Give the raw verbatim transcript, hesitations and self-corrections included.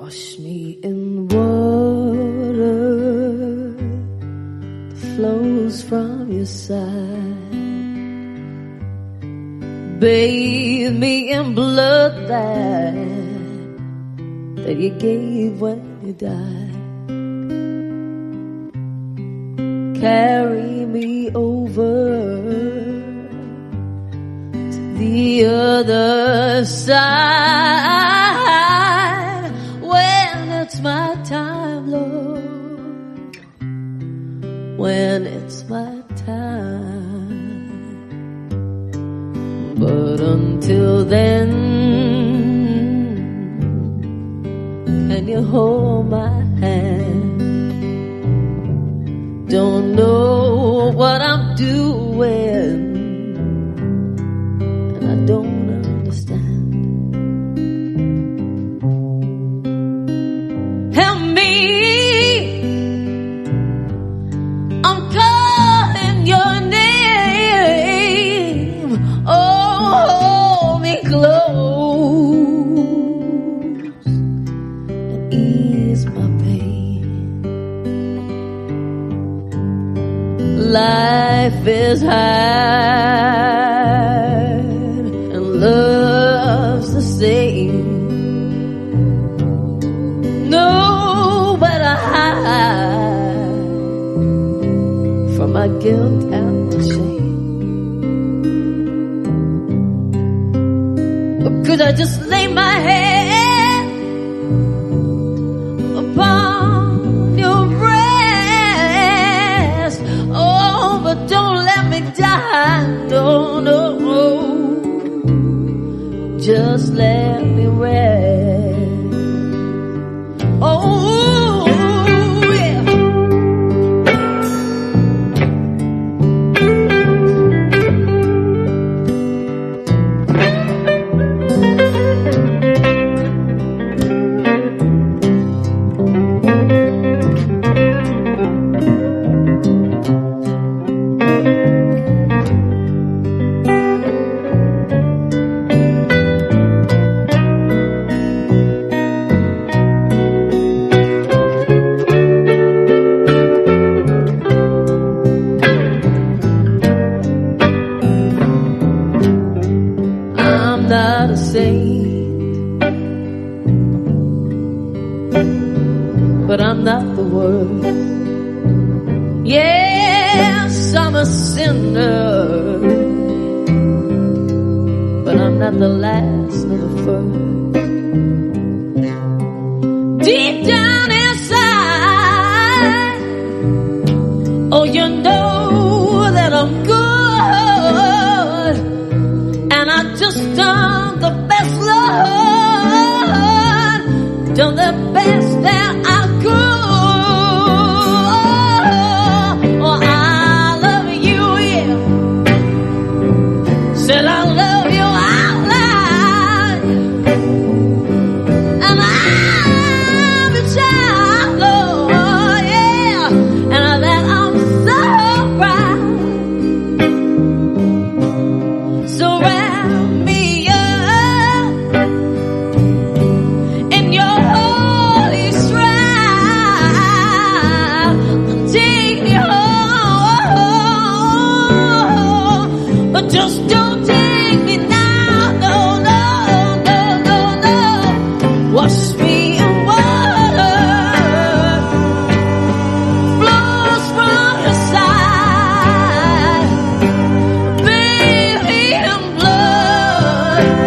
Wash me in water that flows from your side. Bathe me in blood that, that you gave when you died. Carry me over to the other side when it's my time, Lord, when it's my time. But until then, can you hold my hand? Don't know what I'm doing, and I don't understand. Help me, I'm calling your name. Oh, hold me close and ease my pain. Life is hard and love's the same. No better hide from my guilt and my shame. Or could I just lay my head upon your breast? Oh, but don't let me die. No, no, no. Just let me rest. Oh, yeah. Not a saint, but I'm not the worst. Yes, I'm a sinner, but I'm not the last nor the first. Deep down inside, oh, you know that I'm good. And I just done the best, Lord, done the best that I could. Oh, I love you, yeah. Said I love you out loud. And I'm a child, Lord, yeah. And that I'm so proud. So just don't take me now, no, no, no, no, no. Wash me in water, flows from your side. Bathe me in blood